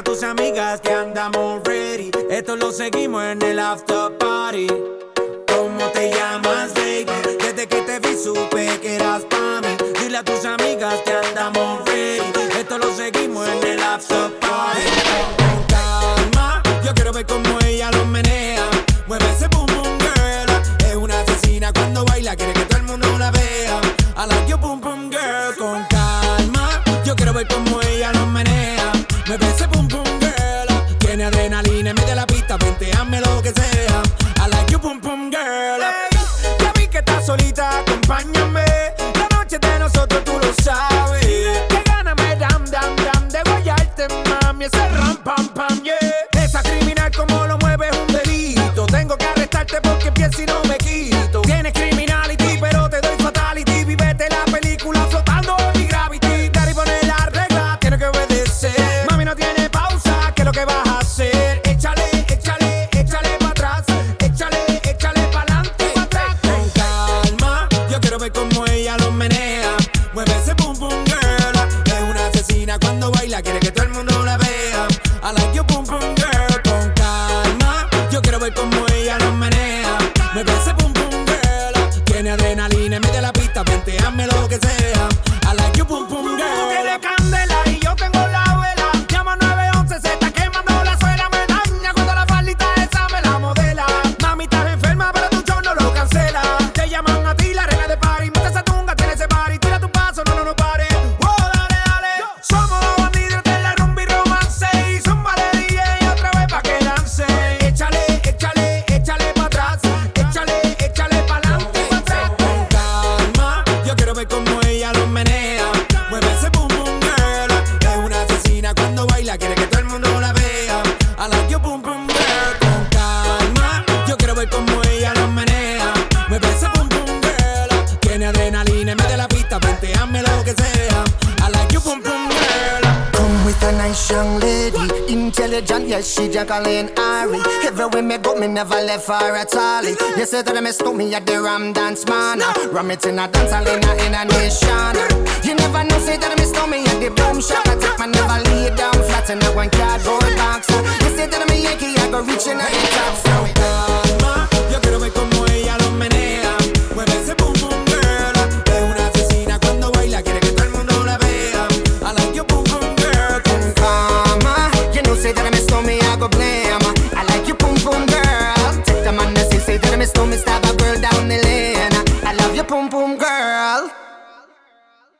a tus amigas que andamos ready. Esto lo seguimos en el after party. ¿Cómo te llamas, baby? Desde que te vi supe que eras pa' mí. Dile a tus amigas que andamos ready. Esto lo seguimos en el after party. Con calma, yo quiero ver cómo ella lo menea. Mueve ese boom boom girl. Es una asesina cuando baila, quiere que todo el mundo la vea. I like your boom boom girl. Con calma, yo quiero ver cómo ella lo menea. Mueve ese boom boom girl. Tiene adrenalina en medio de la pista, venteame lo que sea. I like your boom boom girl. Hey, ya vi que estás solita, acompáñame. La noche de nosotros tú lo sabes. Que gana me dam dam dam de guayarte, mami. Ese ram pam pam, yeah. Esa criminal como lo mueve es un delito. Tengo que arrestarte porque pienso y no me quito. Tienes criminality pero te doy fatality. Vivete la película flotando en mi gravity. Daddy pone la regla, tiene que obedecer. Mami no tiene pausa, ¿qué es lo que vas a hacer? Échale, échale, échale pa' atrás. Échale, échale pa'lante, pa' atrás. Con calma, yo quiero ver cómo ella lo menea. Mueve ese boom boom girl. Es una asesina cuando baila, quiere que todo el mundo la vea. I like your boom boom girl. Con calma, yo quiero ver cómo ella lo menea. Mueve ese boom boom girl. Tiene adrenalina en medio de la pista, venteame lo que sea. I like your boom boom girl. Tú tienes candela y yo tengo la vela. Llama 911, se está quemando la suela. Me daña cuando la faldita esa me la modela. Mami, estás enferma, pero tu show no lo cancela. Te llaman a ti, la reina de party. Mete esa tunga, tiene ese party. Tira tu paso, no, no, no pare. Wow, dale, dale. Somos los bandidos de la rumba y romance. Y zúmbale DJ otra vez pa' que dance. Échale, échale, échale pa' atrás. Échale, échale pa'lante, pa' atrás. Con calma, yo quiero ver cómo ella lo menea. Mueve ese boom boom girl. Es una asesina cuando baila, quiere que todo el mundo la vea. I like your boom boom girl. Con calma, yo quiero ver cómo ella lo menea. Mueve ese boom boom girl. Tiene adrenalina en medio de la pista, venteame lo que sea. I like your boom boom girl. Come with a nice young lady, intelligent, yes, she Jacqueline Ari. Everywhere me go, me never left her at all. You say that I stop me at the Ram Dance Man. Ram it in a dance hall in a nation. You never know, say that I stop me at the Boom Shop. I take my never lay down flat in a one cardboard box. You say that I'm a Yankee, I go reaching out the top. So Calma, yo quiero ver cómo ella lo menea. Mueve ese boom boom girl. Es una asesina cuando baila, quiere que todo el mundo la vea. I like your boom boom girl. Con Karma, you know, say that I stop me, I go blame. I like you, boom boom girl. Take the man that say that I stop me, stab a girl down the lane. I love you, boom boom